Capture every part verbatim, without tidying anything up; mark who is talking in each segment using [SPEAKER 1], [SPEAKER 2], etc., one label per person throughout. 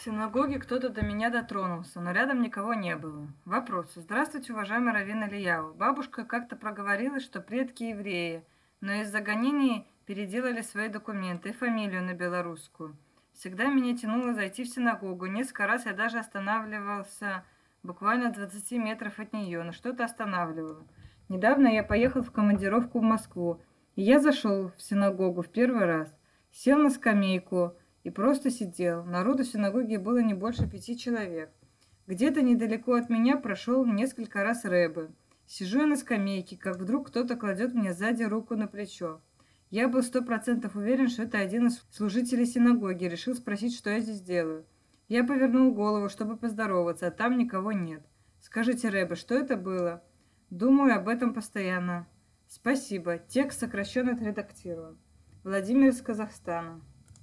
[SPEAKER 1] В синагоге кто-то до меня дотронулся, но рядом никого не было. Вопрос. Здравствуйте, уважаемый раввин Элияу. Бабушка как-то проговорилась, что предки евреи, но из-за гонений переделали свои документы и фамилию на белорусскую. Всегда меня тянуло зайти в синагогу. Несколько раз я даже останавливался буквально в двадцати метрах от нее, но что-то останавливало. Недавно я поехал в командировку в Москву, и я зашел в синагогу в первый раз. Сел на скамейку и просто сидел. Народу в синагоге было не больше пяти человек. Где-то недалеко от меня прошел несколько раз рэбе. Сижу я на скамейке, как вдруг кто-то кладет мне сзади руку на плечо. Я был сто процентов уверен, что это один из служителей синагоги, решил спросить, что я здесь делаю. Я повернул голову, чтобы поздороваться, а там никого нет. Скажите, рэбе, что это было? Думаю об этом постоянно. Спасибо. Текст сокращенно отредактирован. Владимир из Казахстана.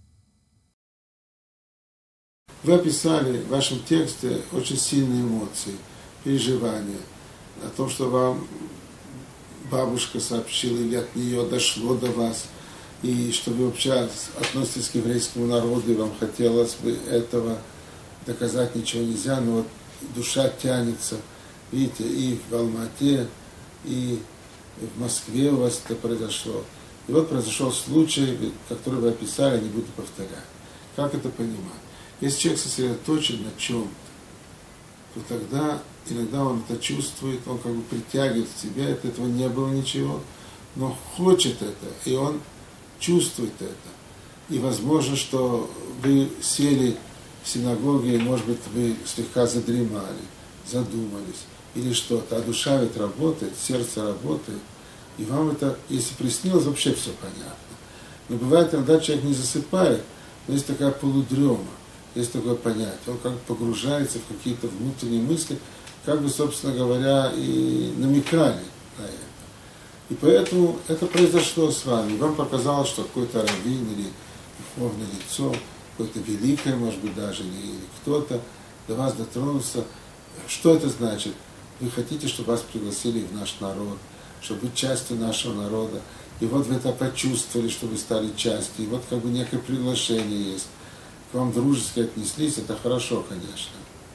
[SPEAKER 2] Вы описали в вашем тексте очень сильные эмоции, переживания о том, что вам бабушка сообщила или от нее дошло до вас, и что вы вообще относитесь к еврейскому народу, и вам хотелось бы этого доказать ничего нельзя, но вот душа тянется, видите, и в Алмате, и в Москве у вас это произошло. И вот произошел случай, который вы описали, не буду повторять. Как это понимать? Если человек сосредоточен на чем-то, то тогда иногда он это чувствует, он как бы притягивает к себе, от этого не было ничего, но хочет это, и он чувствует это. И возможно, что вы сели в синагоге, и, может быть, вы слегка задремали, задумались, или что-то, а душа ведь работает, сердце работает, и вам это, если приснилось, вообще все понятно. Но бывает, иногда человек не засыпает, но есть такая полудрема, есть такое понятие, он как бы погружается в какие-то внутренние мысли, как бы, собственно говоря, и намекали на это. И поэтому это произошло с вами. Вам показалось, что какой-то раввин или духовное лицо, какое-то великое, может быть, даже, или кто-то до вас дотронулся. Что это значит? Вы хотите, чтобы вас пригласили в наш народ, чтобы быть частью нашего народа. И вот вы это почувствовали, что вы стали частью. И вот как бы некое приглашение есть. К вам дружески отнеслись, это хорошо, конечно.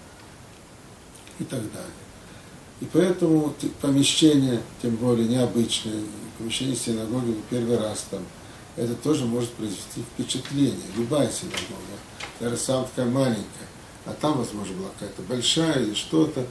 [SPEAKER 2] И так далее. И поэтому помещение, тем более необычное, помещение синагоги в первый раз там, это тоже может произвести впечатление. Любая синагога, даже самая такая маленькая, а там, возможно, была какая-то большая или что-то,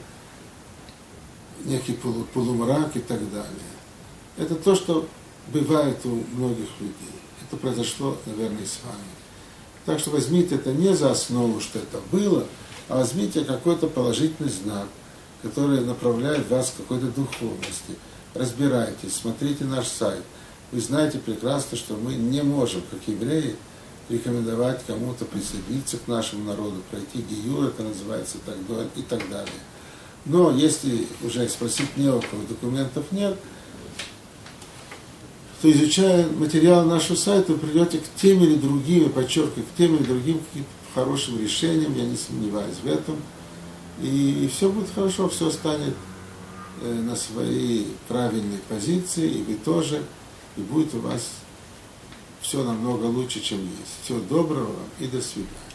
[SPEAKER 2] некий полу, полумрак и так далее. Это то, что бывает у многих людей. Это произошло, наверное, и с вами. Так что возьмите это не за основу, что это было, а возьмите какой-то положительный знак, который направляет вас к какой-то духовности. Разбирайтесь, смотрите наш сайт. Вы знаете прекрасно, что мы не можем, как евреи, рекомендовать кому-то присоединиться к нашему народу, пройти гиюр, это называется, и так далее. Но если уже спросить не у кого, документов нет, то, изучая материал нашего сайта, вы придете к тем или другим, подчеркиваю, к тем или другим каким-то хорошим решениям, я не сомневаюсь в этом. И, и все будет хорошо, все станет э, на своей правильной позиции, и вы тоже, и будет у вас все намного лучше, чем есть. Всего доброго вам и до свидания.